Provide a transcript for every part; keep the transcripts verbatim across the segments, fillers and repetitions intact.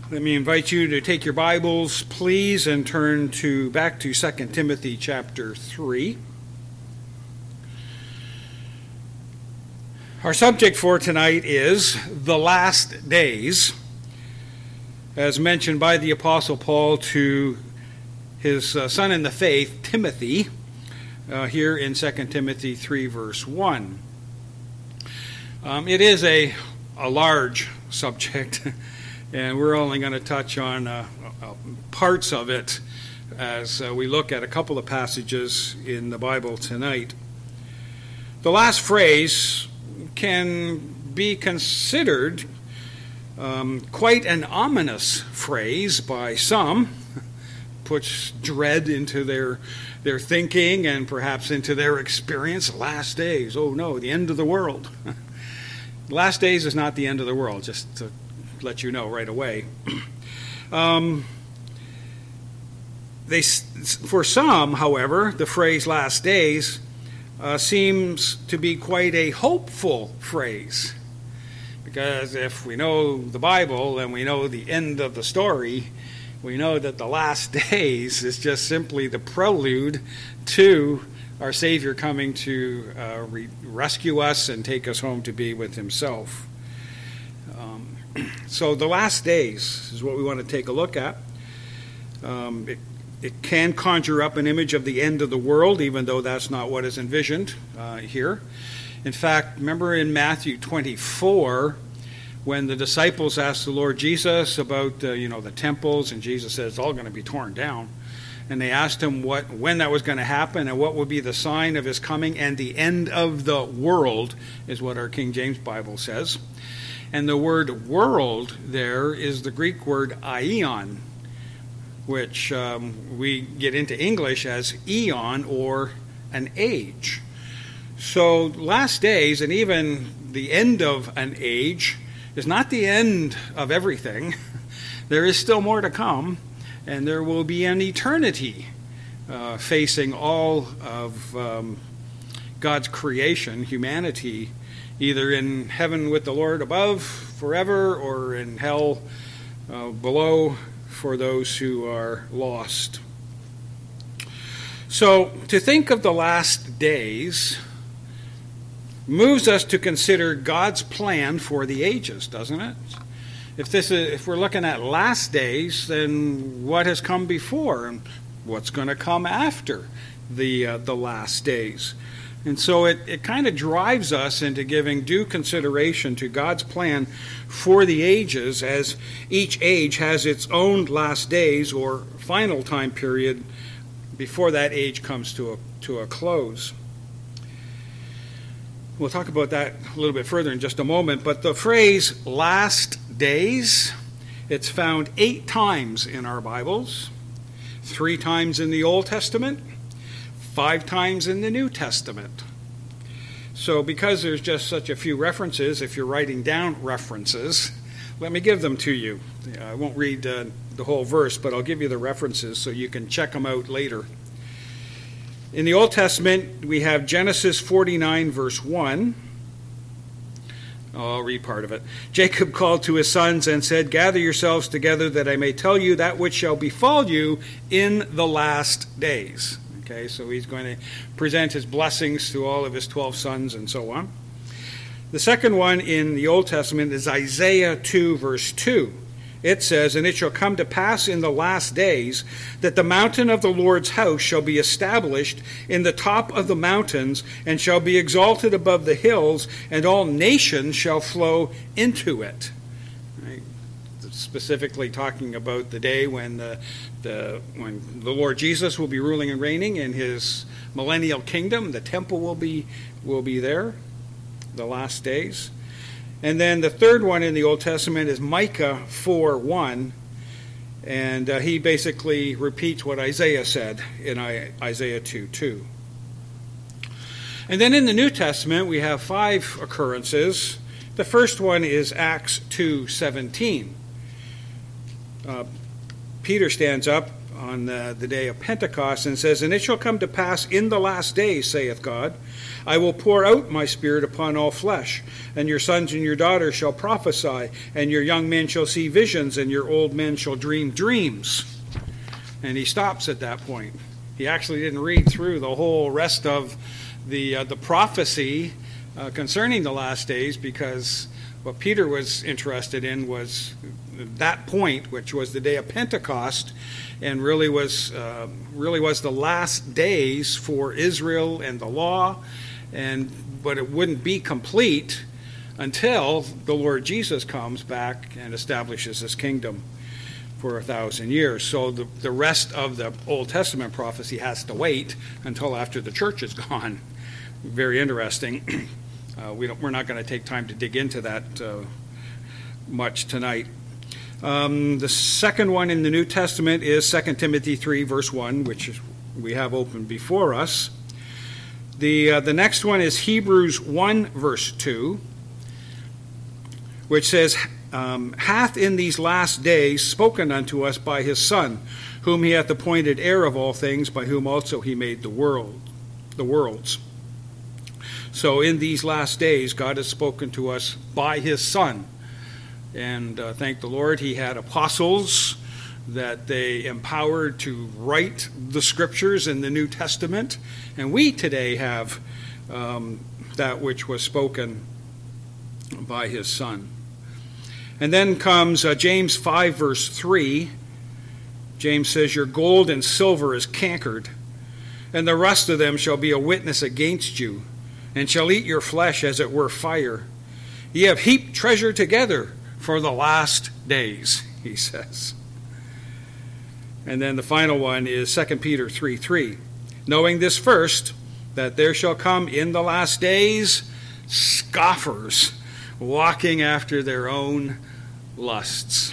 Let me invite you to take your Bibles, please, and turn to back to Second Timothy chapter three. Our subject for tonight is the last days, as mentioned by the Apostle Paul to his uh, son in the faith, Timothy, uh, here in Second Timothy three, verse one. Um, it is a, a large subject. And we're only going to touch on uh, uh, parts of it as uh, we look at a couple of passages in the Bible tonight. The last phrase can be considered um, quite an ominous phrase by some. Puts dread into their their thinking and perhaps into their experience. Last days, oh no, the end of the world. Last days is not the end of the world, just to let you know right away. um, they, for some, however, the phrase last days uh, seems to be quite a hopeful phrase. Because if we know the Bible and we know the end of the story, we know that the last days is just simply the prelude to our Savior coming to uh, re- rescue us and take us home to be with himself. Um, So the last days is what we want to take a look at. Um, it, it can conjure up an image of the end of the world, even though that's not what is envisioned uh, here. In fact, remember in Matthew twenty-four, when the disciples asked the Lord Jesus about uh, you know the temples, and Jesus said it's all going to be torn down. And they asked him what when that was going to happen and what would be the sign of his coming and the end of the world, is what our King James Bible says. And the word world there is the Greek word aion, which um, we get into English as eon or an age. So last days and even the end of an age is not the end of everything. There is still more to come, and there will be an eternity uh, facing all of um, God's creation, humanity, either in heaven with the Lord above forever or in hell uh, below for those who are lost. So to think of the last days moves us to consider God's plan for the ages, doesn't it? If this is, if we're looking at last days, then what has come before and what's going to come after the uh, the last days? And so it, it kind of drives us into giving due consideration to God's plan for the ages, as each age has its own last days or final time period before that age comes to a, to a close. We'll talk about that a little bit further in just a moment, but the phrase last days, it's found eight times in our Bibles, three times in the Old Testament, five times in the New Testament. So because there's just such a few references, if you're writing down references, let me give them to you. I won't read uh, the whole verse, but I'll give you the references so you can check them out later. In the Old Testament, we have Genesis forty-nine, verse one. I'll read part of it. Jacob called to his sons and said, "Gather yourselves together that I may tell you that which shall befall you in the last days." Okay, so he's going to present his blessings to all of his twelve sons and so on. The second one in the Old Testament is Isaiah two, verse two. It says, "And it shall come to pass in the last days that the mountain of the Lord's house shall be established in the top of the mountains and shall be exalted above the hills, and all nations shall flow into it." Right? Specifically talking about the day when the, the when the Lord Jesus will be ruling and reigning in his millennial kingdom. The temple will be will be there, the last days. And then the third one in the Old Testament is Micah four one, and uh, he basically repeats what Isaiah said in Isaiah two two. And then in the New Testament we have five occurrences. The first one is Acts two seventeen. Uh, Peter stands up on the, the day of Pentecost, and says, "And it shall come to pass in the last days, saith God, I will pour out my Spirit upon all flesh, and your sons and your daughters shall prophesy, and your young men shall see visions, and your old men shall dream dreams." And he stops at that point. He actually didn't read through the whole rest of the uh, the prophecy uh, concerning the last days, because what Peter was interested in was that point, which was the day of Pentecost, and really was uh, really was the last days for Israel and the law, and but it wouldn't be complete until the Lord Jesus comes back and establishes his kingdom for a thousand years. So the, the rest of the Old Testament prophecy has to wait until after the church is gone. Very interesting. Uh, we don't, we're not going to take time to dig into that uh, much tonight. Um, the second one in the New Testament is Second Timothy three, verse one, which is, we have open before us. The, uh, the next one is Hebrews one, verse two, which says, um, "Hath in these last days spoken unto us by his Son, whom he hath appointed heir of all things, by whom also he made the world, the worlds." So in these last days, God has spoken to us by his Son. And uh, thank the Lord, he had apostles that they empowered to write the scriptures in the New Testament. And we today have um, that which was spoken by his Son. And then comes uh, James five, verse three. James says, "Your gold and silver is cankered, and the rust of them shall be a witness against you, and shall eat your flesh as it were fire. Ye have heaped treasure together for the last days," he says. And then the final one is Second Peter three three. "Knowing this first, that there shall come in the last days scoffers, walking after their own lusts."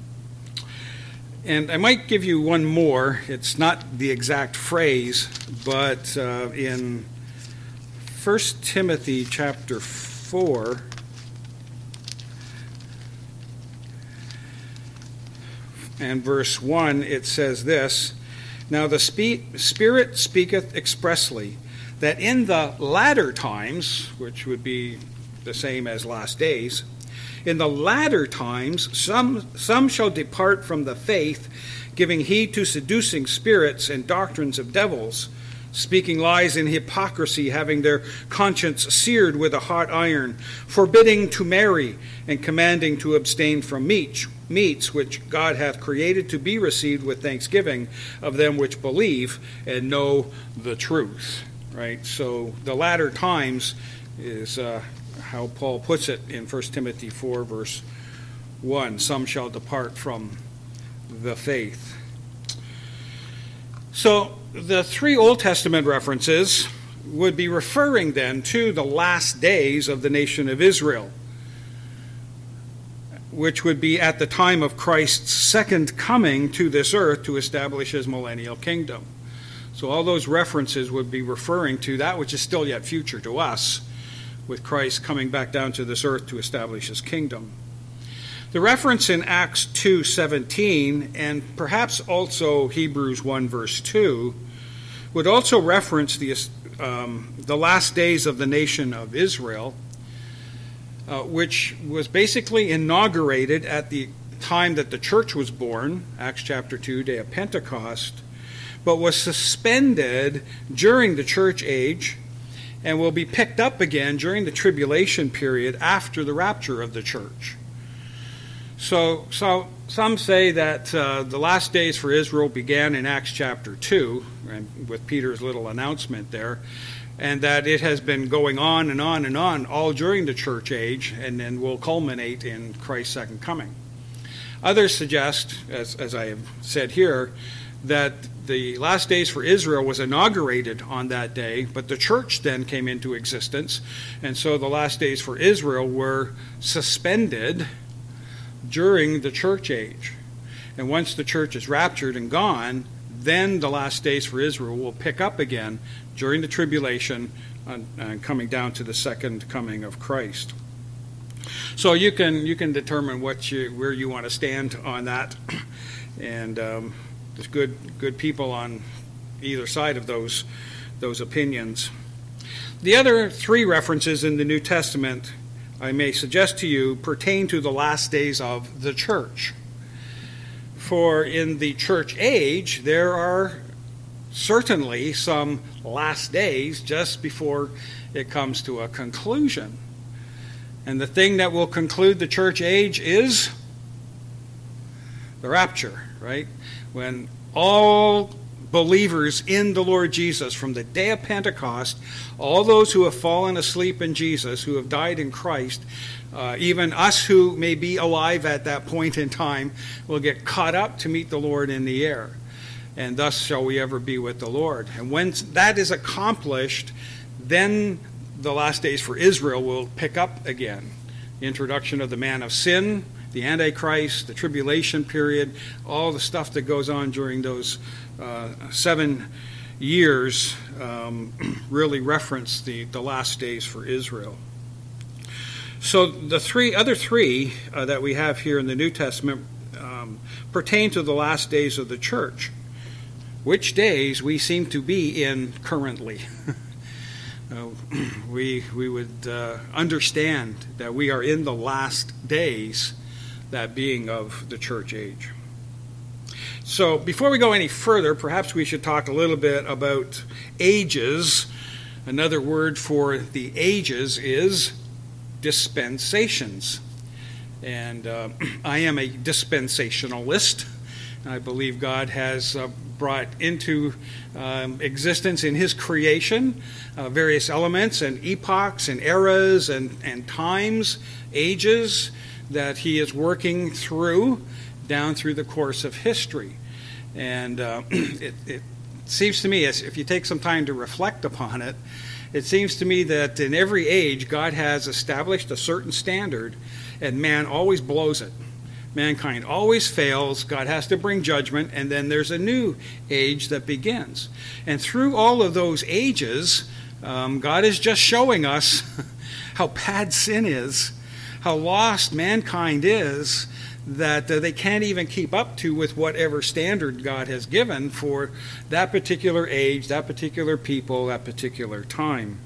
And I might give you one more. It's not the exact phrase, but uh, in First Timothy chapter four, and verse one, it says this, "Now the spe- Spirit speaketh expressly, that in the latter times," which would be the same as last days, "in the latter times some, some shall depart from the faith, giving heed to seducing spirits and doctrines of devils, speaking lies in hypocrisy, having their conscience seared with a hot iron, forbidding to marry, and commanding to abstain from meat, meats which God hath created to be received with thanksgiving of them which believe and know the truth." Right? So the latter times is uh, how Paul puts it in First Timothy four, verse one. "Some shall depart from the faith." So the three Old Testament references would be referring then to the last days of the nation of Israel, which would be at the time of Christ's second coming to this earth to establish his millennial kingdom. So all those references would be referring to that which is still yet future to us, with Christ coming back down to this earth to establish his kingdom. The reference in Acts two seventeen, and perhaps also Hebrews one, verse two, would also reference the, um, the last days of the nation of Israel, uh, which was basically inaugurated at the time that the church was born, Acts chapter two, day of Pentecost, but was suspended during the church age and will be picked up again during the tribulation period after the rapture of the church. So, so some say that uh, the last days for Israel began in Acts chapter two, and with Peter's little announcement there, and that it has been going on and on and on all during the church age, and then will culminate in Christ's second coming. Others suggest, as, as I have said here, that the last days for Israel was inaugurated on that day, but the church then came into existence, and so the last days for Israel were suspended during the church age. And once the church is raptured and gone, then the last days for Israel will pick up again during the tribulation and uh, coming down to the second coming of Christ. So you can you can determine what you where you want to stand on that, and um, there's good good people on either side of those those opinions. The other three references in the New Testament, I may suggest to you, pertain to the last days of the church. For in the church age, there are certainly some last days just before it comes to a conclusion. And the thing that will conclude the church age is the rapture, right? When all believers in the Lord Jesus from the day of Pentecost, all those who have fallen asleep in Jesus, who have died in Christ, uh, even us who may be alive at that point in time, will get caught up to meet the Lord in the air. And thus shall we ever be with the Lord. And when that is accomplished, then the last days for Israel will pick up again. The introduction of the man of sin, the Antichrist, the tribulation period, all the stuff that goes on during those uh, seven years um, really reference the, the last days for Israel. So the three other three uh, that we have here in the New Testament um, pertain to the last days of the church, which days we seem to be in currently. Uh, we we would uh, understand that we are in the last days, that being of the church age. So before we go any further, perhaps we should talk a little bit about ages. Another word for the ages is dispensations. And uh, I am a dispensationalist. I believe God has uh, brought into um, existence in his creation uh, various elements and epochs and eras and, and times, ages that he is working through down through the course of history. And uh, it, it seems to me, as if you take some time to reflect upon it, it seems to me that in every age God has established a certain standard and man always blows it. Mankind always fails. God has to bring judgment, and then there's a new age that begins. And through all of those ages, um, God is just showing us how bad sin is, how lost mankind is, that uh, they can't even keep up to with whatever standard God has given for that particular age, that particular people, that particular time.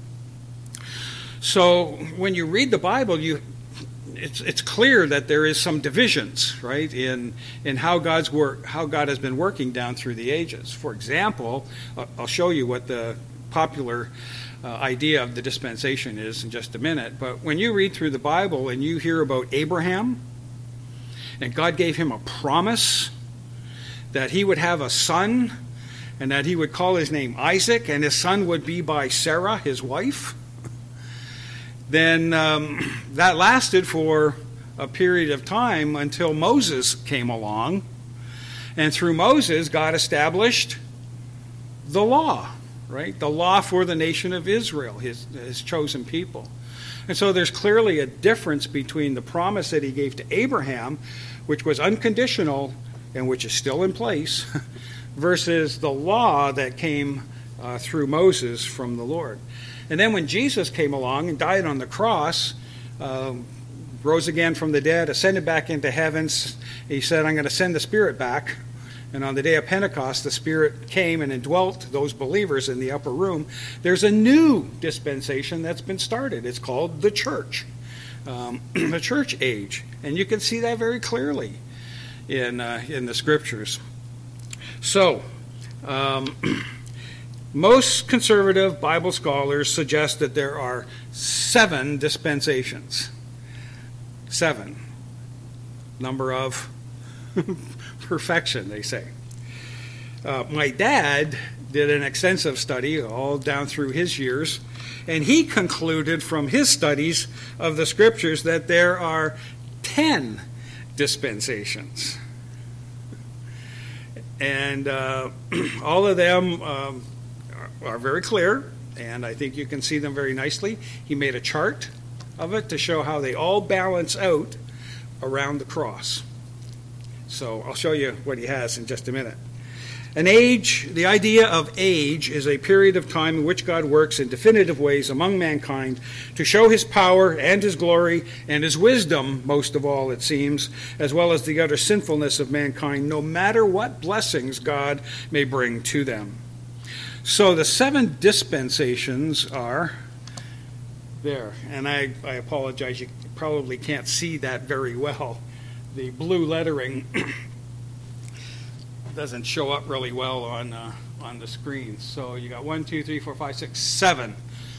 So when you read the Bible, you It's it's clear that there is some divisions, right, in in how God's work, how God has been working down through the ages. For example, I'll show you what the popular uh, idea of the dispensation is in just a minute. But when you read through the Bible and you hear about Abraham, and God gave him a promise that he would have a son, and that he would call his name Isaac, and his son would be by Sarah, his wife, then um, that lasted for a period of time until Moses came along. And through Moses, God established the law, right? The law for the nation of Israel, his, his chosen people. And so there's clearly a difference between the promise that he gave to Abraham, which was unconditional and which is still in place, versus the law that came uh, through Moses from the Lord. And then when Jesus came along and died on the cross, um, rose again from the dead, ascended back into heaven, he said, I'm going to send the Spirit back. And on the day of Pentecost, the Spirit came and indwelt those believers in the upper room. There's a new dispensation that's been started. It's called the church, um, the church age. And you can see that very clearly in, uh, in the Scriptures. So, um, most conservative Bible scholars suggest that there are seven dispensations. Seven. Number of perfection, they say. Uh, my dad did an extensive study all down through his years, and he concluded from his studies of the Scriptures that there are ten dispensations. And uh, all of them um, are very clear, and I think you can see them very nicely. He made a chart of it to show how they all balance out around the cross. So I'll show you what he has in just a minute. An age, the idea of age is a period of time in which God works in definitive ways among mankind to show his power and his glory and his wisdom, most of all, it seems, as well as the utter sinfulness of mankind, no matter what blessings God may bring to them. So the seven dispensations are there, and I, I apologize, you probably can't see that very well. The blue lettering doesn't show up really well on uh, on the screen. So you got one, two, three, four, five, six, seven.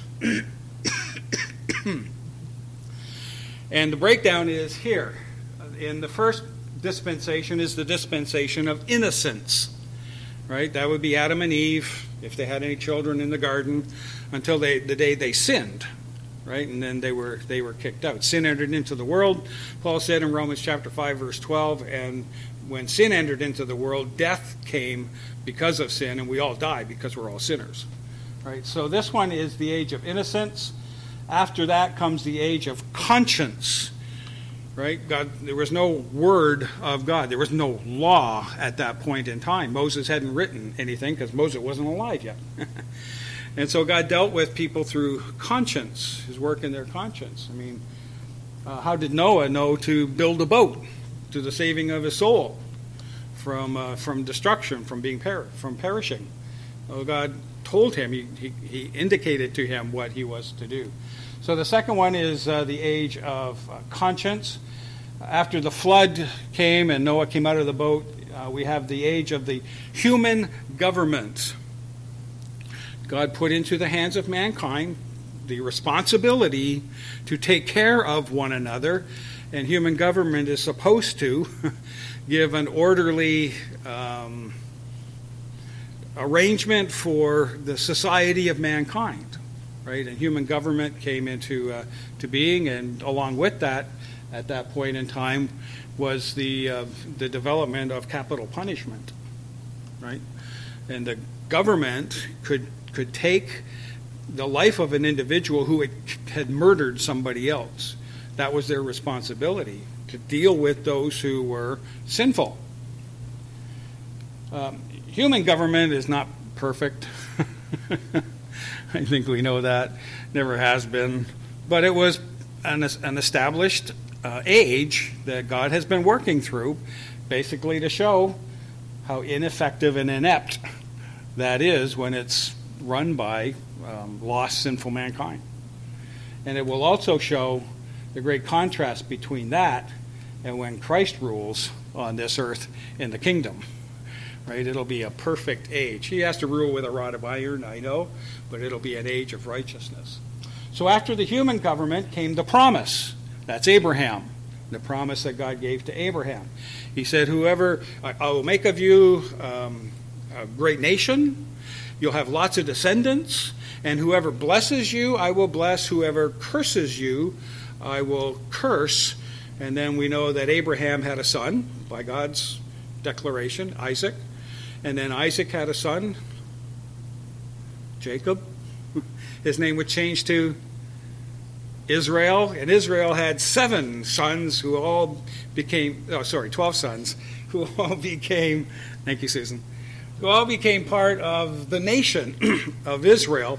And the breakdown is here. In the first dispensation is the dispensation of innocence, right? That would be Adam and Eve, if they had any children in the garden, until they, the day they sinned, right? And then they were they were kicked out. Sin entered into the world, Paul said in Romans chapter five, verse twelve, and when sin entered into the world, death came because of sin, and we all die because we're all sinners. Right? So this one is the age of innocence. After that comes the age of conscience. Right? God, there was no word of God. There was no law at that point in time. Moses hadn't written anything because Moses wasn't alive yet. And so God dealt with people through conscience, his work in their conscience. I mean, uh, how did Noah know to build a boat to the saving of his soul from uh, from destruction, from being per- from perishing? Well, God told him, he, he, he indicated to him what he was to do. So the second one is uh, the age of uh, conscience. After the flood came and Noah came out of the boat, uh, we have the age of the human government. God put into the hands of mankind the responsibility to take care of one another, and human government is supposed to give an orderly um, arrangement for the society of mankind, right? And human government came into uh, to being, and along with that, at that point in time, was the uh, the development of capital punishment, right? And the government could could take the life of an individual who had, had murdered somebody else. That was their responsibility, to deal with those who were sinful. Um, human government is not perfect. I think we know that. Never has been. But it was an, an established uh, age that God has been working through, basically to show how ineffective and inept that is when it's run by um, lost, sinful mankind. And it will also show the great contrast between that and when Christ rules on this earth in the kingdom. Right? It'll be a perfect age. He has to rule with a rod of iron, I know, but it'll be an age of righteousness. So after the human government came the promise. That's Abraham, the promise that God gave to Abraham. He said, whoever, I will make of you um, a great nation. You'll have lots of descendants, and whoever blesses you, I will bless. Whoever curses you, I will curse. And then we know that Abraham had a son by God's declaration, Isaac. And then Isaac had a son, Jacob. His name would change to Israel. And Israel had seven sons who all became, oh, sorry, twelve sons, who all became, thank you, Susan, who all became part of the nation of Israel.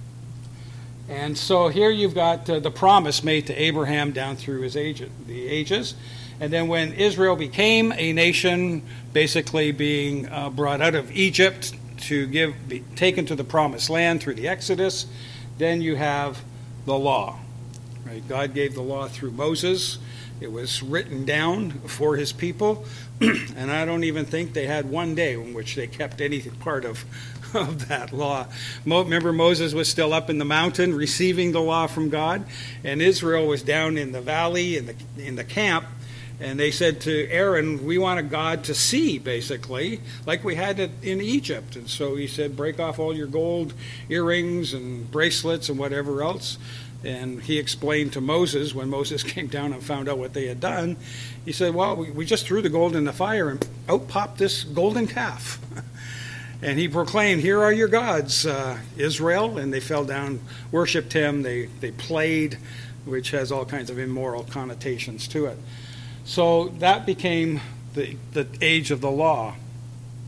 And so here you've got uh, the promise made to Abraham down through his age, the ages. And then when Israel became a nation, basically being uh, brought out of Egypt to give, be taken to the promised land through the Exodus, then you have the law. Right? God gave the law through Moses. It was written down for his people, and I don't even think they had one day in which they kept any part of, of that law. Mo- remember, Moses was still up in the mountain receiving the law from God, and Israel was down in the valley, in the, in the camp, and they said to Aaron, we want a God to see, basically, like we had it in Egypt. And so he said, break off all your gold earrings and bracelets and whatever else. And he explained to Moses, when Moses came down and found out what they had done, he said, well, we, we just threw the gold in the fire and out popped this golden calf. And he proclaimed, here are your gods, uh, Israel. And they fell down, worshipped him. They, they played, which has all kinds of immoral connotations to it. So that became the, the age of the law.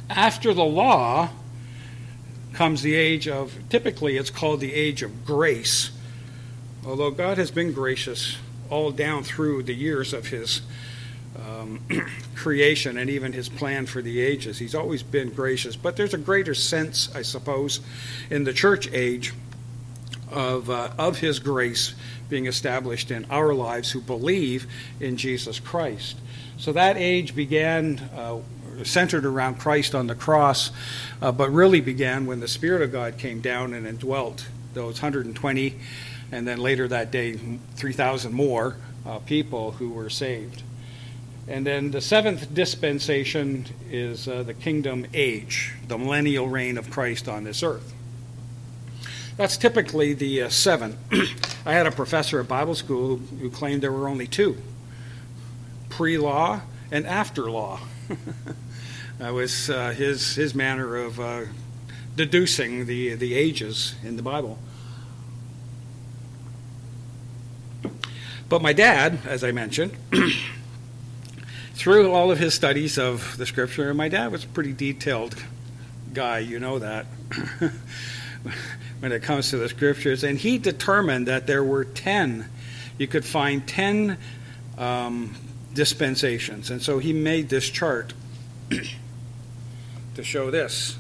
After the law comes the age of, typically it's called the age of grace, although God has been gracious all down through the years of his um, creation and even his plan for the ages. He's always been gracious, but there's a greater sense, I suppose, in the church age of uh, of his grace being established in our lives who believe in Jesus Christ. So that age began uh, centered around Christ on the cross, uh, but really began when the Spirit of God came down and indwelt those one hundred twenty, and then later that day, three thousand more uh, people who were saved. And then the seventh dispensation is uh, the kingdom age, the millennial reign of Christ on this earth. That's typically the uh, seven. I had a professor at Bible school who, who claimed there were only two, pre-law and after law. That was uh, his his manner of uh, deducing the the ages in the Bible. But my dad, as I mentioned, through all of his studies of the Scripture, and my dad was a pretty detailed guy, you know that, when it comes to the Scriptures, and he determined that there were ten. You could find ten um, dispensations, and so he made this chart to show this.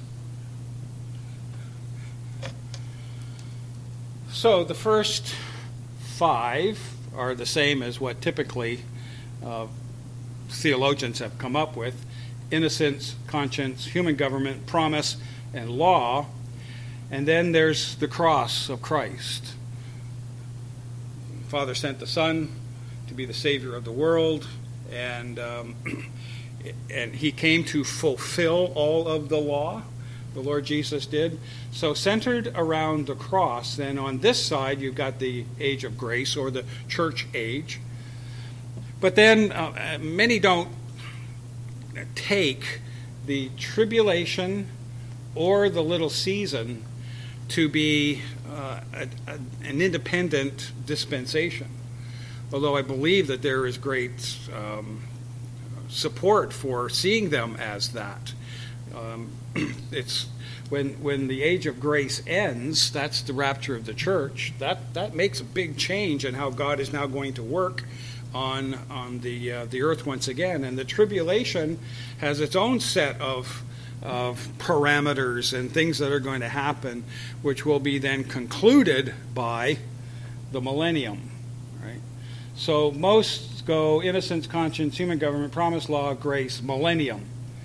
So the first five are the same as what typically uh, theologians have come up with: innocence, conscience, human government, promise, and law. And then there's the cross of Christ. Father sent the Son to be the Savior of the world, and um, and he came to fulfill all of the law. The Lord Jesus did. So centered around the cross, then on this side you've got the age of grace, or the church age. But then uh, many don't take the tribulation or the little season to be uh, a, a, an independent dispensation. Although I believe that there is great um, support for seeing them as that. Um, it's when when the age of grace ends, that's the rapture of the church. That that makes a big change in how God is now going to work on on the uh, the earth once again. And the tribulation has its own set of of parameters and things that are going to happen, which will be then concluded by the millennium. Right? So most go innocence, conscience, human government, promise, law, grace, millennium.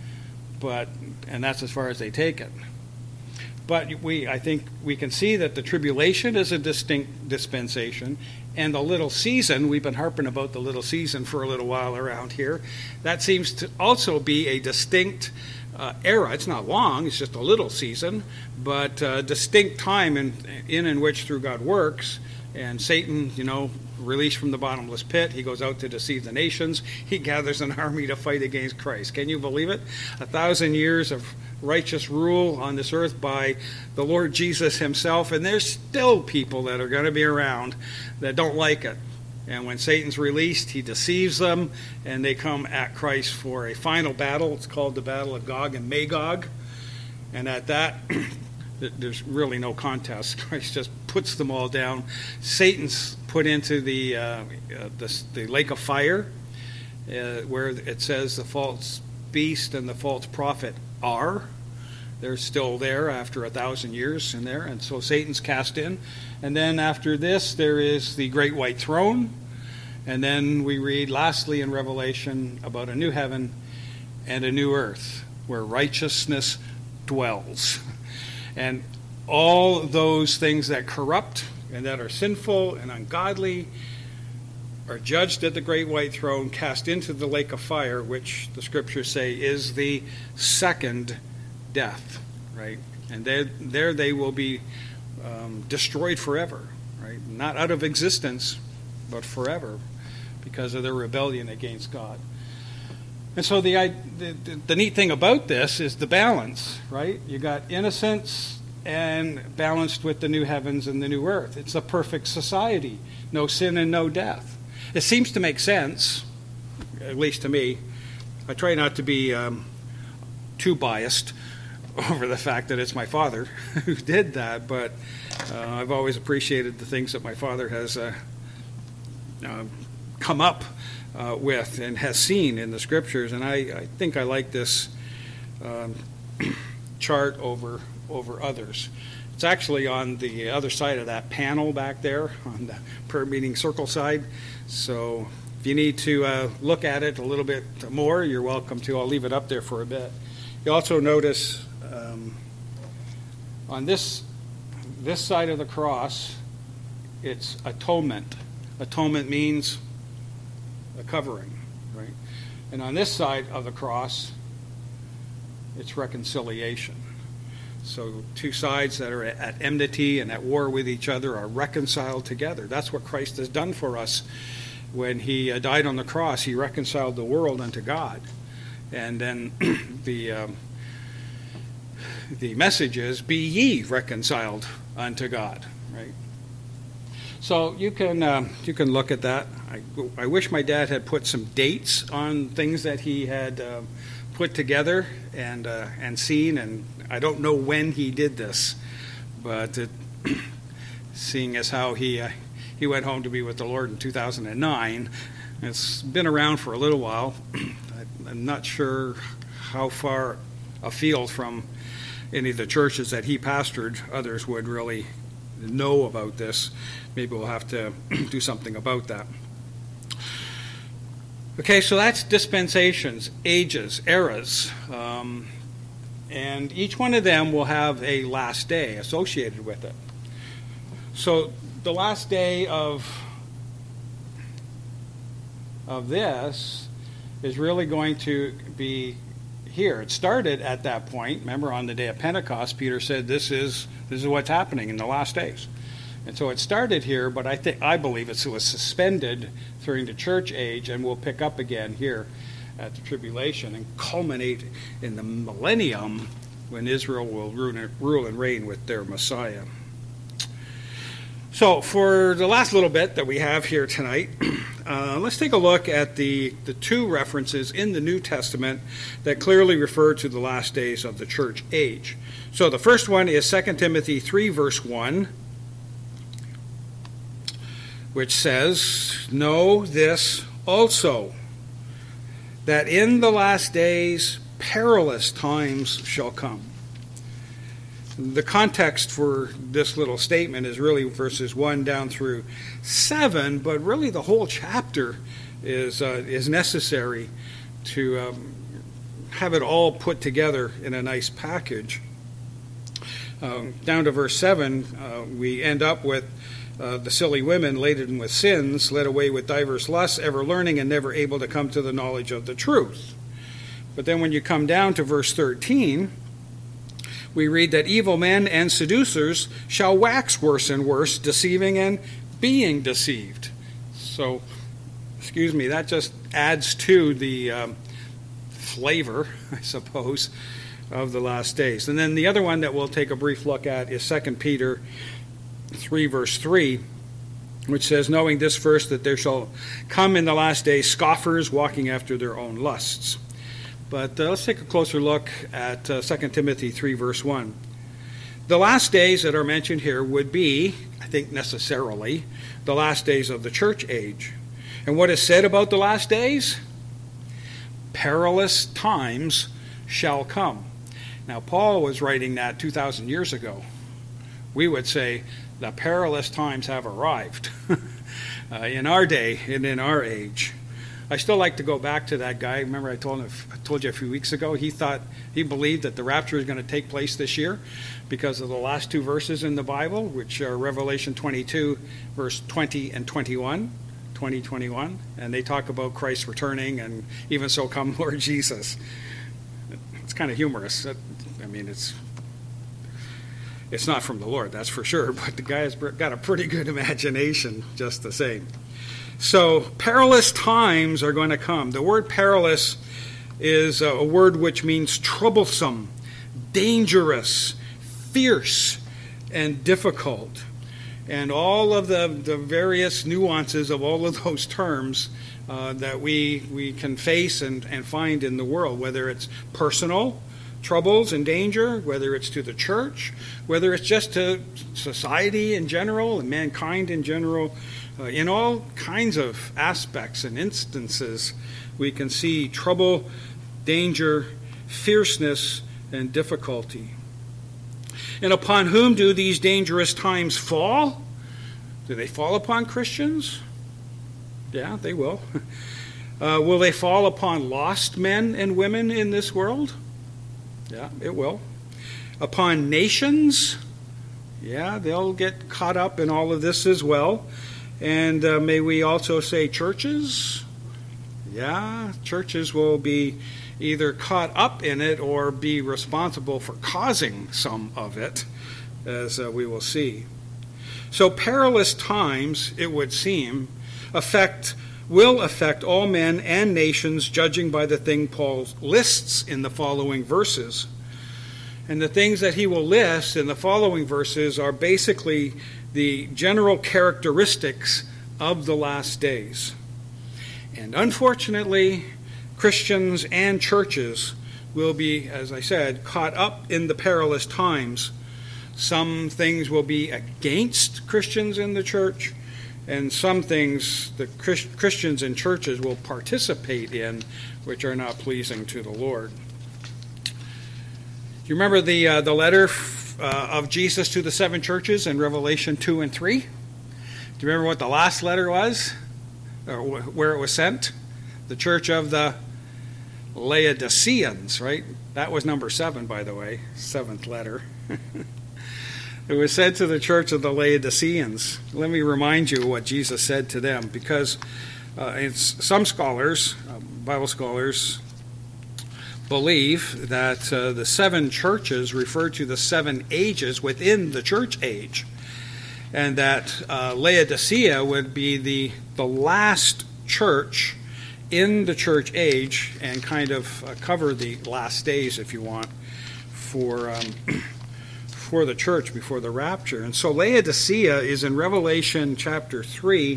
But and that's as far as they take it. But we, I think we can see that the tribulation is a distinct dispensation, and the little season, we've been harping about the little season for a little while around here, that seems to also be a distinct uh, era. It's not long, it's just a little season, but a distinct time in, in and which through God works. And Satan, you know, released from the bottomless pit, he goes out to deceive the nations. He gathers an army to fight against Christ. Can you believe it? A thousand years of righteous rule on this earth by the Lord Jesus himself, and there's still people that are going to be around that don't like it. And when Satan's released, he deceives them, and they come at Christ for a final battle. It's called the Battle of Gog and Magog. And at that, there's really no contest. Christ just puts them all down. Satan's put into the uh, uh, the, the lake of fire, uh, where it says the false beast and the false prophet are. They're still there after a thousand years in there, and so Satan's cast in. And then after this, there is the great white throne. And then we read lastly in Revelation about a new heaven and a new earth where righteousness dwells. And all those things that corrupt and that are sinful and ungodly are judged at the great white throne, cast into the lake of fire, which the scriptures say is the second death, right? And there, there they will be um, destroyed forever, right? Not out of existence, but forever, because of their rebellion against God. And so the, the the neat thing about this is the balance, right? You got innocence and balanced with the new heavens and the new earth. It's a perfect society, no sin and no death. It seems to make sense, at least to me. I try not to be um, too biased over the fact that it's my father who did that, but uh, I've always appreciated the things that my father has uh, uh, come up uh, with and has seen in the scriptures, and I, I think I like this um, chart over over others. It's actually on the other side of that panel back there on the prayer meeting circle side, so if you need to uh, look at it a little bit more, you're welcome to. I'll leave it up there for a bit. You also notice um, on this this side of the cross, it's atonement. Atonement means a covering, right? And on this side of the cross, it's reconciliation. So two sides that are at enmity and at war with each other are reconciled together. That's what Christ has done for us. When he uh, died on the cross, he reconciled the world unto God. And then the um, the message is, be ye reconciled unto God, right? So you can um, you can look at that. I, I wish my dad had put some dates on things that he had uh, put together and uh, and seen, and I don't know when he did this, but it, seeing as how he uh, he went home to be with the Lord in two thousand nine, it's been around for a little while. I'm not sure how far afield from any of the churches that he pastored others would really know about this. Maybe we'll have to do something about that. Okay, so that's dispensations, ages, eras, um, and each one of them will have a last day associated with it. So the last day of of this is really going to be here. It started at that point. Remember, on the day of Pentecost, Peter said, "This is this is what's happening in the last days." And so it started here, but I think I believe it was suspended during the church age, and will pick up again here at the tribulation and culminate in the millennium when Israel will rule and reign with their Messiah. So for the last little bit that we have here tonight, uh, let's take a look at the, the two references in the New Testament that clearly refer to the last days of the church age. So the first one is Second Timothy three, verse one, which says, "Know this also, that in the last days perilous times shall come." The context for this little statement is really verses one down through seven, but really the whole chapter is uh, is necessary to um, have it all put together in a nice package. Um, down to verse seven, uh, we end up with uh, the silly women laden with sins, led away with divers lusts, ever learning and never able to come to the knowledge of the truth. But then when you come down to verse thirteen, we read that evil men and seducers shall wax worse and worse, deceiving and being deceived. So, excuse me, that just adds to the um, flavor, I suppose, of the last days. And then the other one that we'll take a brief look at is Second Peter three, verse three, which says, "Knowing this first, that there shall come in the last days scoffers, walking after their own lusts." But uh, let's take a closer look at uh, Second Timothy three, verse one. The last days that are mentioned here would be, I think necessarily, the last days of the church age. And what is said about the last days? Perilous times shall come. Now, Paul was writing that two thousand years ago. We would say the perilous times have arrived uh, in our day and in our age. I still like to go back to that guy. Remember I told him, I told you a few weeks ago, he thought, he believed that the rapture is going to take place this year because of the last two verses in the Bible, which are Revelation twenty-two, verse twenty and twenty-one, twenty, twenty-one, and they talk about Christ returning, and even so come Lord Jesus. It's kind of humorous. I mean, it's it's not from the Lord, that's for sure, but the guy's got a pretty good imagination just the same. So perilous times are going to come. The word perilous is a word which means troublesome, dangerous, fierce, and difficult. And all of the, the various nuances of all of those terms uh, that we we can face and, and find in the world, whether it's personal, troubles and danger, whether it's to the church, whether it's just to society in general and mankind in general. Uh, in all kinds of aspects and instances, we can see trouble, danger, fierceness, and difficulty. And upon whom do these dangerous times fall? Do they fall upon Christians? Yeah, they will. Uh, will they fall upon lost men and women in this world? Yeah, it will. Upon nations? Yeah, they'll get caught up in all of this as well. And uh, may we also say churches? Yeah, churches will be either caught up in it or be responsible for causing some of it, as uh, we will see. So perilous times, it would seem, affect will affect all men and nations, judging by the thing Paul lists in the following verses. And the things that he will list in the following verses are basically the general characteristics of the last days. And unfortunately, Christians and churches will be, as I said, caught up in the perilous times. Some things will be against Christians in the church, and some things the Christians and churches will participate in which are not pleasing to the Lord. Do you remember the uh, the letter uh, of Jesus to the seven churches in Revelation two and three? Do you remember what the last letter was? Or where it was sent? The church of the Laodiceans, right? That was number seven, by the way, seventh letter. It was said to the church of the Laodiceans. Let me remind you what Jesus said to them, because uh, it's, some scholars, uh, Bible scholars, believe that uh, the seven churches refer to the seven ages within the church age, and that uh, Laodicea would be the, the last church in the church age and kind of uh, cover the last days, if you want, for um, for the church before the rapture. And so Laodicea is in Revelation chapter three,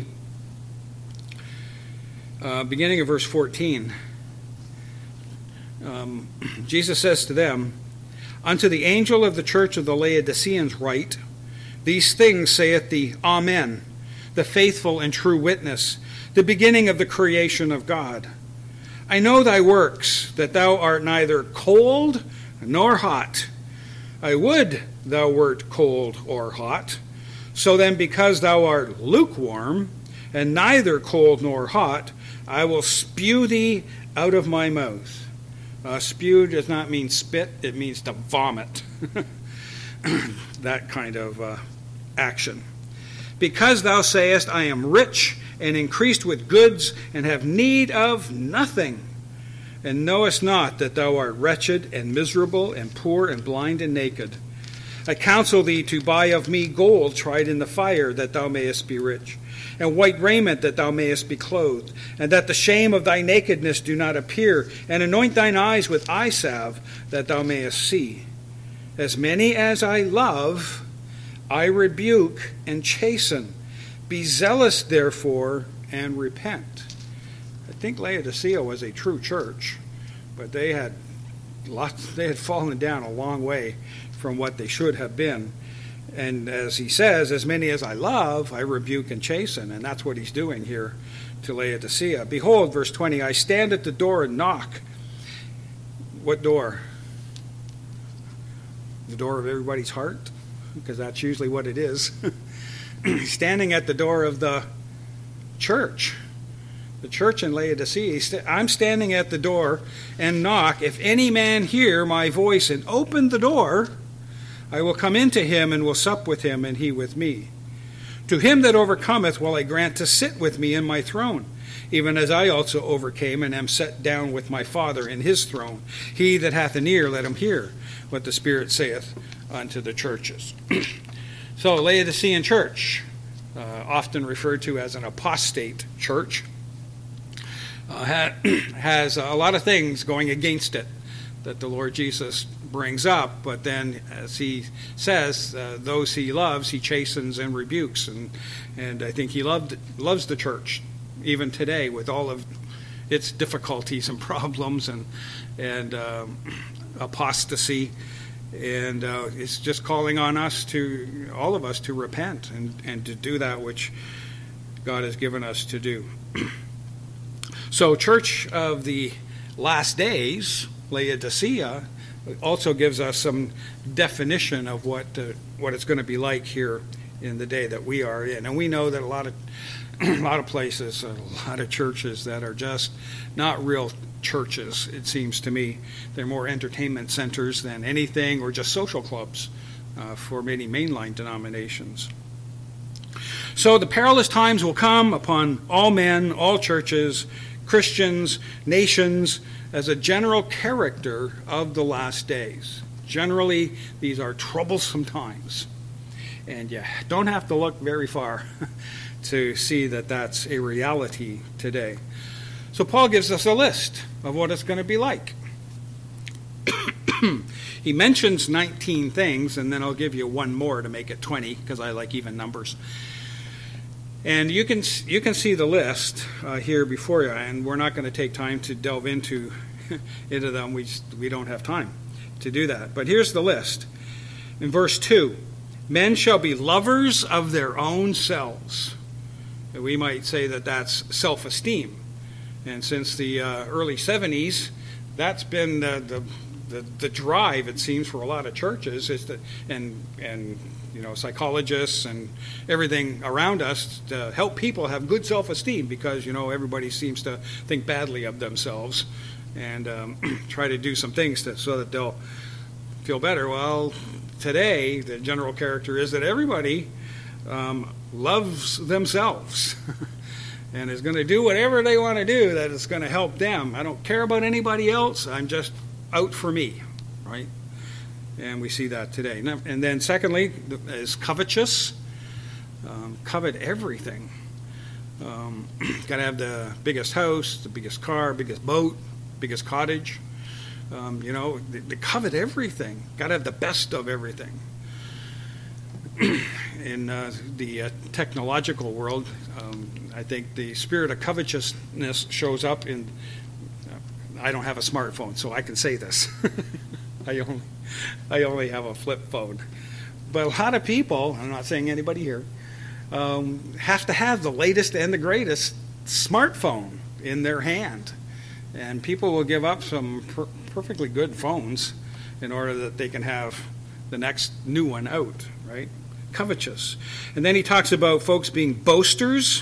uh, beginning of verse fourteen. Um, Jesus says to them, "Unto the angel of the church of the Laodiceans write, These things saith the Amen, the faithful and true witness, the beginning of the creation of God. I know thy works, that thou art neither cold nor hot. I would thou wert cold or hot. So then, because thou art lukewarm, and neither cold nor hot, I will spew thee out of my mouth." Uh, spew does not mean spit, it means to vomit. That kind of uh, action. "Because thou sayest, I am rich and increased with goods, and have need of nothing, and knowest not that thou art wretched and miserable and poor and blind and naked. I counsel thee to buy of me gold tried in the fire, that thou mayest be rich, and white raiment, that thou mayest be clothed, and that the shame of thy nakedness do not appear, and anoint thine eyes with eye salve, that thou mayest see. As many as I love, I rebuke and chasten. Be zealous, therefore, and repent." I think Laodicea was a true church, but they had lots, they had fallen down a long way from what they should have been. And as he says, as many as I love, I rebuke and chasten. And that's what he's doing here to Laodicea. "Behold," verse twenty, "I stand at the door and knock." What door? The door of everybody's heart? Because that's usually what it is. Standing at the door of the church. The church in Laodicea. I'm standing at the door and knock. If any man hear my voice and open the door, I will come into him and will sup with him, and he with me. To him that overcometh will I grant to sit with me in my throne, even as I also overcame and am set down with my Father in his throne. He that hath an ear, let him hear what the Spirit saith unto the churches. So, Laodicean church, uh, often referred to as an apostate church, uh, ha- has a lot of things going against it that the Lord Jesus brings up, but then, as he says, uh, those he loves, he chastens and rebukes, and and I think he loved loves the church even today with all of its difficulties and problems and and um, apostasy, and uh, it's just calling on us to, all of us, to repent and, and to do that which God has given us to do. So, Church of the Last Days, Laodicea, also gives us some definition of what uh, what it's going to be like here in the day that we are in, and we know that a lot of a lot of places, a lot of churches that are just not real churches, it seems to me. They're more entertainment centers than anything, or just social clubs uh, for many mainline denominations. So the perilous times will come upon all men, all churches, Christians, nations, as a general character of the last days. Generally, these are troublesome times, and you don't have to look very far to see that that's a reality today. So Paul gives us a list of what it's going to be like. He mentions nineteen things, and then I'll give you one more to make it twenty, because I like even numbers. And you can you can see the list uh, here before you, and we're not going to take time to delve into into them. We just, we don't have time to do that. But here's the list. In verse two, men shall be lovers of their own selves. We might say that that's self-esteem. And since the uh, early seventies, that's been the, the the the drive, it seems, for a lot of churches, is that and and you know psychologists and everything around us to help people have good self-esteem, because you know everybody seems to think badly of themselves and um, try to do some things to, so that they'll feel better. Well, today the general character is that everybody um, loves themselves and is going to do whatever they want to do that is going to help them. I don't care about anybody else. I'm just out for me, right? And we see that today. And then secondly is covetous. Um, covet everything. Um, got to have the biggest house, the biggest car, biggest boat, biggest cottage. Um, you know, they, they covet everything. Got to have the best of everything. In uh, the uh, technological world, um, I think the spirit of covetousness shows up in. Uh, I don't have a smartphone, so I can say this. I only, I only have a flip phone. But a lot of people, I'm not saying anybody here, um, have to have the latest and the greatest smartphone in their hand, and people will give up some per- perfectly good phones in order that they can have the next new one out, right? Covetous. And then he talks about folks being boasters,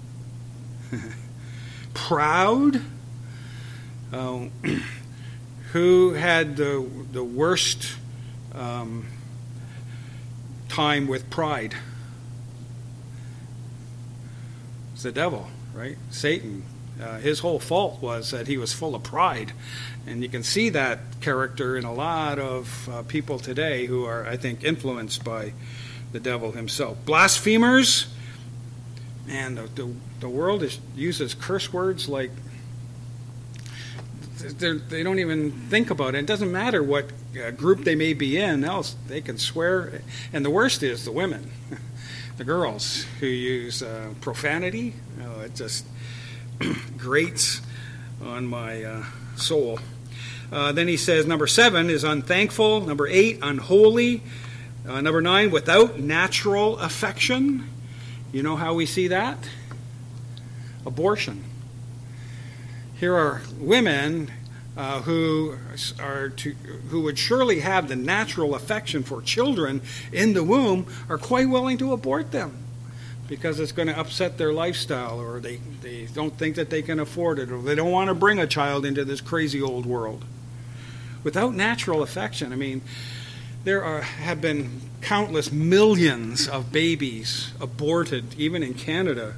proud, uh, who had the the worst um, time with pride. It's the devil, right? Satan. Uh, his whole fault was that he was full of pride. And you can see that character in a lot of uh, people today who are, I think, influenced by the devil himself. Blasphemers. Man, the, the, the world is, uses curse words like they don't even think about it. It doesn't matter what uh, group they may be in, else they can swear. And the worst is the women, the girls who use uh, profanity. Oh, it just grates on my uh, soul. Uh, then he says number seven is unthankful. Number eight, unholy. Uh, number nine, without natural affection. You know how we see that? Abortion. Here are women uh, who are to, who would surely have the natural affection for children in the womb, are quite willing to abort them because it's going to upset their lifestyle, or they, they don't think that they can afford it, or they don't want to bring a child into this crazy old world. Without natural affection, I mean, there are have been countless millions of babies aborted, even in Canada.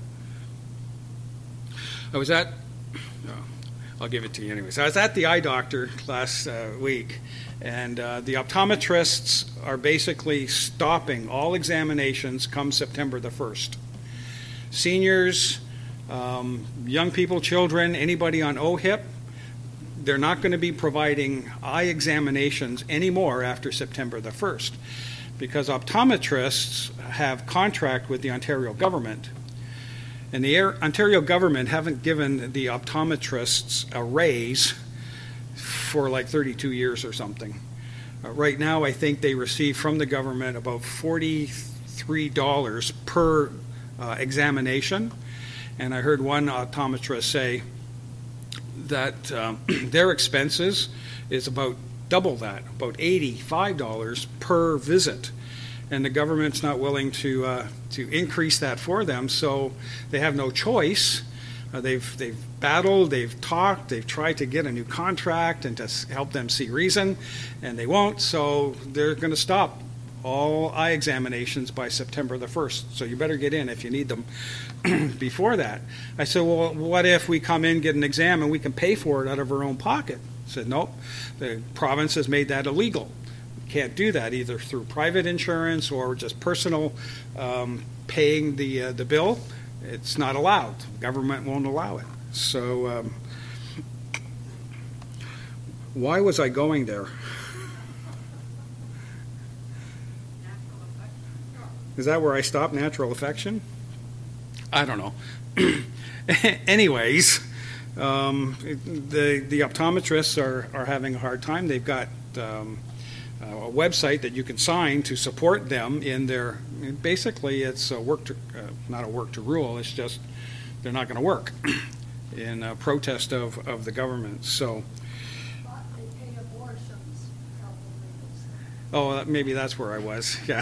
I was at, no, I'll give it to you anyways. I was at the eye doctor last uh, week, and uh, the optometrists are basically stopping all examinations come September the first. Seniors, um, young people, children, anybody on O H I P, they're not going to be providing eye examinations anymore after September the first, because optometrists have contract with the Ontario government, And the Ontario government haven't given the optometrists a raise for like thirty-two years or something. Uh, right now, I think they receive from the government about forty-three dollars per uh, examination. And I heard one optometrist say that um, their expenses is about double that, about eighty-five dollars per visit. And the government's not willing to uh, to increase that for them, so they have no choice. Uh, they've they've battled, they've talked, they've tried to get a new contract and to help them see reason, and they won't. So they're going to stop all eye examinations by September the first. So you better get in if you need them before that. I said, well, what if we come in, get an exam, and we can pay for it out of our own pocket? I said, nope. The province has made that illegal. Can't do that either through private insurance or just personal um, paying the uh, the bill. It's not allowed. Government won't allow it. So um, why was I going there? Is that where I stopped? Natural affection? I don't know. Anyways, um, the the optometrists are are having a hard time. They've got um, a website that you can sign to support them in their, basically it's a work to, uh, not a work to rule, it's just they're not going to work in uh, protest of, of the government. So, They pay abortions, oh, maybe that's where I was, yeah.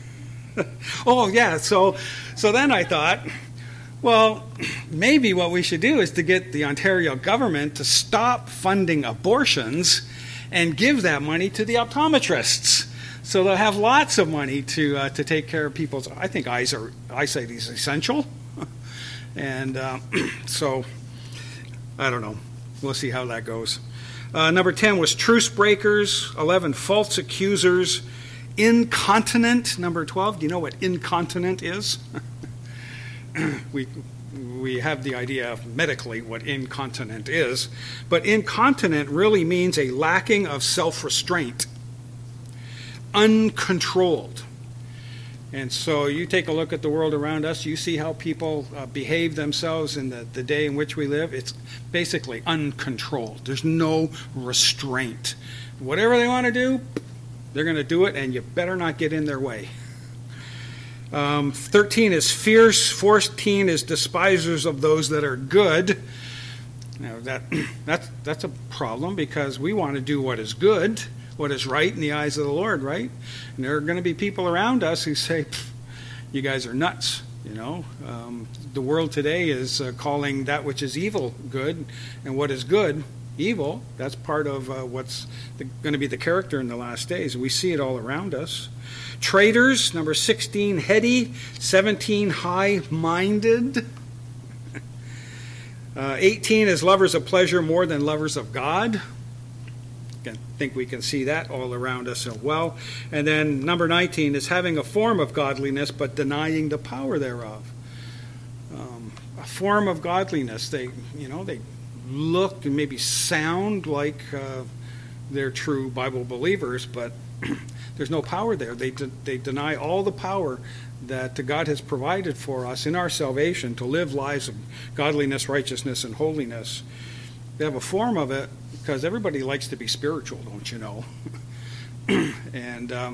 Oh, yeah, so, so then I thought, well, maybe what we should do is to get the Ontario government to stop funding abortions and give that money to the optometrists, so they'll have lots of money to uh, to take care of people's. I think eyes are eyesight is essential, and uh, so I don't know. We'll see how that goes. Uh, number ten was truce breakers. Eleven, false accusers. Incontinent. Number twelve. Do you know what incontinent is? we. We have the idea of medically what incontinent is, but incontinent really means a lacking of self-restraint, uncontrolled. And so you take a look at the world around us, you see how people uh, behave themselves in the, the day in which we live. It's basically uncontrolled. There's no restraint. Whatever they want to do, they're going to do it, and you better not get in their way. Um, thirteen is fierce. fourteen is despisers of those that are good. Now that that's that's a problem because we want to do what is good, what is right in the eyes of the Lord, right? And there are going to be people around us who say, "You guys are nuts." You know, um, the world today is uh, calling that which is evil good, and what is good evil. That's part of uh, what's the, going to be the character in the last days. We see it all around us. Traitors, number sixteen, heady. seventeen, high-minded. Uh, eighteen is lovers of pleasure more than lovers of God. I think we can see that all around us as well. And then number nineteen is having a form of godliness but denying the power thereof. Um, a form of godliness. They, you know, they look and maybe sound like uh, they're true Bible believers, but there's no power there. They de- they deny all the power that God has provided for us in our salvation to live lives of godliness, righteousness, and holiness. They have a form of it because everybody likes to be spiritual, don't you know? and um,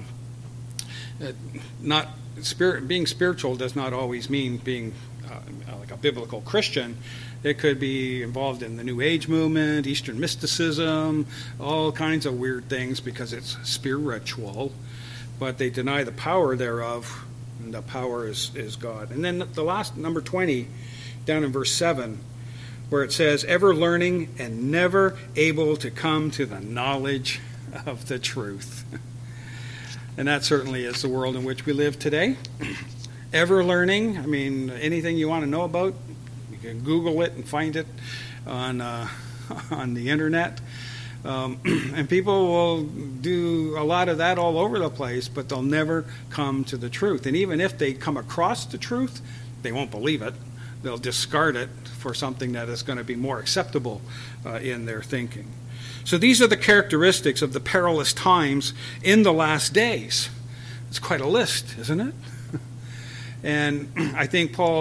not spirit being spiritual does not always mean being uh, like a biblical Christian. It could be involved in the New Age movement, Eastern mysticism, all kinds of weird things because it's spiritual. But they deny the power thereof, and the power is, is God. And then the last, number twenty, down in verse seven, where it says, ever learning and never able to come to the knowledge of the truth. And that certainly is the world in which we live today. Ever learning, I mean, anything you want to know about, you can Google it and find it on uh, on the internet. Um, and people will do a lot of that all over the place, but they'll never come to the truth. And even if they come across the truth, they won't believe it. They'll discard it for something that is going to be more acceptable uh, in their thinking. So these are the characteristics of the perilous times in the last days. It's quite a list, isn't it? And I think Paul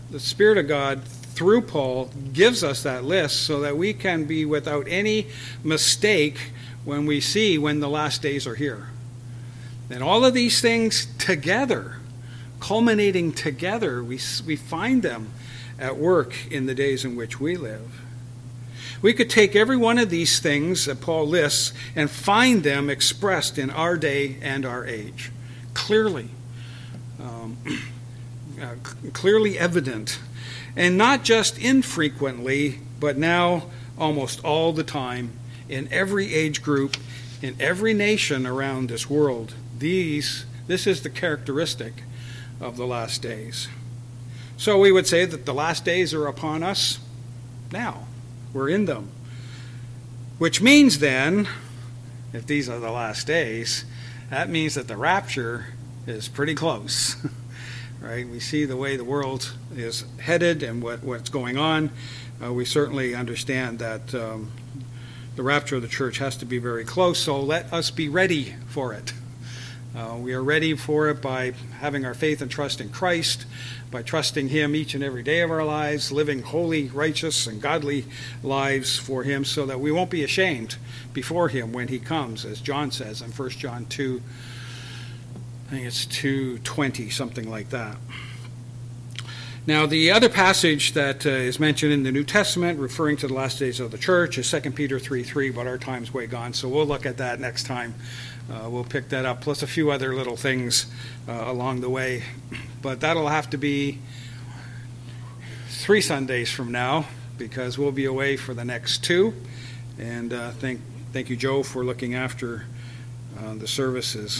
the Spirit of God, through Paul, gives us that list so that we can be without any mistake when we see when the last days are here. And all of these things together, culminating together, we, we find them at work in the days in which we live. We could take every one of these things that Paul lists and find them expressed in our day and our age. Clearly. Um, uh, clearly evident. And not just infrequently, but now almost all the time, in every age group, in every nation around this world. These, this is the characteristic of the last days. So we would say that the last days are upon us now. We're in them. Which means then, if these are the last days, that means that the rapture is pretty close. Right? We see the way the world is headed and what, what's going on. Uh, we certainly understand that um, the rapture of the church has to be very close, so let us be ready for it. Uh, we are ready for it by having our faith and trust in Christ, by trusting Him each and every day of our lives, living holy, righteous, and godly lives for Him so that we won't be ashamed before Him when He comes, as John says in First John two, I think it's two twenty, something like that. Now, the other passage that uh, is mentioned in the New Testament, referring to the last days of the church, is Second Peter three three, but our time's way gone, so we'll look at that next time. Uh, we'll pick that up, plus a few other little things uh, along the way. But that'll have to be three Sundays from now, because we'll be away for the next two. And uh, thank, thank you, Joe, for looking after uh, the services.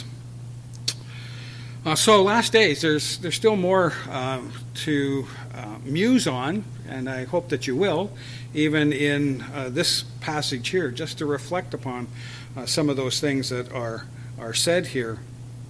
Uh, so last days, there's there's still more um, to uh, muse on, and I hope that you will, even in uh, this passage here, just to reflect upon uh, some of those things that are are said here.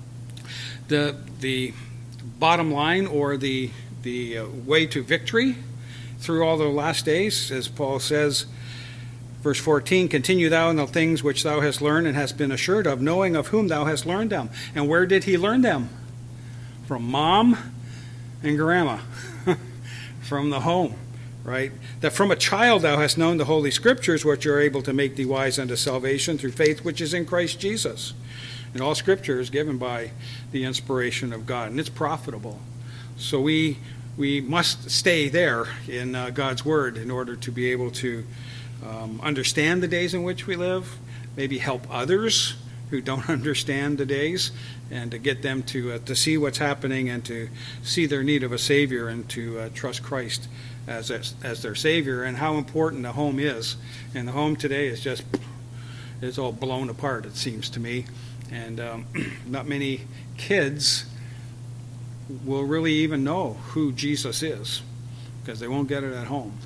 The the bottom line, or the the uh, way to victory through all the last days, as Paul says, verse fourteen, continue thou in the things which thou hast learned and hast been assured of, knowing of whom thou hast learned them. And where did he learn them? From mom and grandma, from the home, right? That from a child thou hast known the Holy Scriptures, which are able to make thee wise unto salvation through faith which is in Christ Jesus. And all Scripture is given by the inspiration of God, and it's profitable. So we we must stay there in uh, God's Word in order to be able to um, understand the days in which we live, maybe help others who don't understand the days, and to get them to uh, to see what's happening and to see their need of a Savior and to uh, trust Christ as as their Savior, and how important the home is. And the home today is just, it's all blown apart, it seems to me. And um, not many kids will really even know who Jesus is, because they won't get it at home.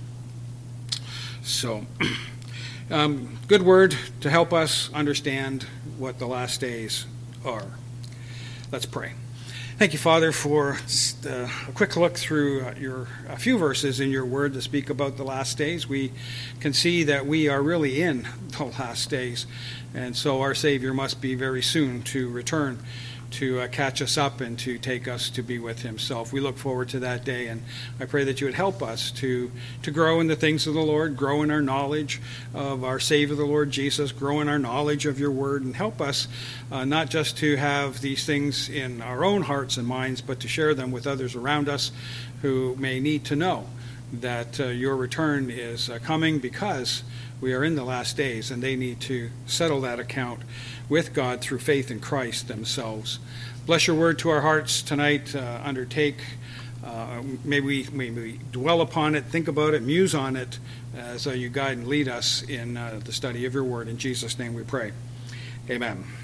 So, um, good word to help us understand what the last days are. Let's pray. Thank you, Father, for just, uh, a quick look through uh, your a few verses in your word to speak about the last days. We can see that we are really in the last days, and so our Savior must be very soon to return to uh, catch us up and to take us to be with Himself. We look forward to that day, and I pray that you would help us to, to grow in the things of the Lord, grow in our knowledge of our Savior, the Lord Jesus, grow in our knowledge of your word, and help us uh, not just to have these things in our own hearts and minds, but to share them with others around us who may need to know that uh, your return is uh, coming, because we are in the last days, and they need to settle that account with God through faith in Christ themselves. Bless your word to our hearts tonight. Uh, undertake, uh, may, we, may we dwell upon it, think about it, muse on it, as uh, you guide and lead us in uh, the study of your word. In Jesus' name we pray. Amen.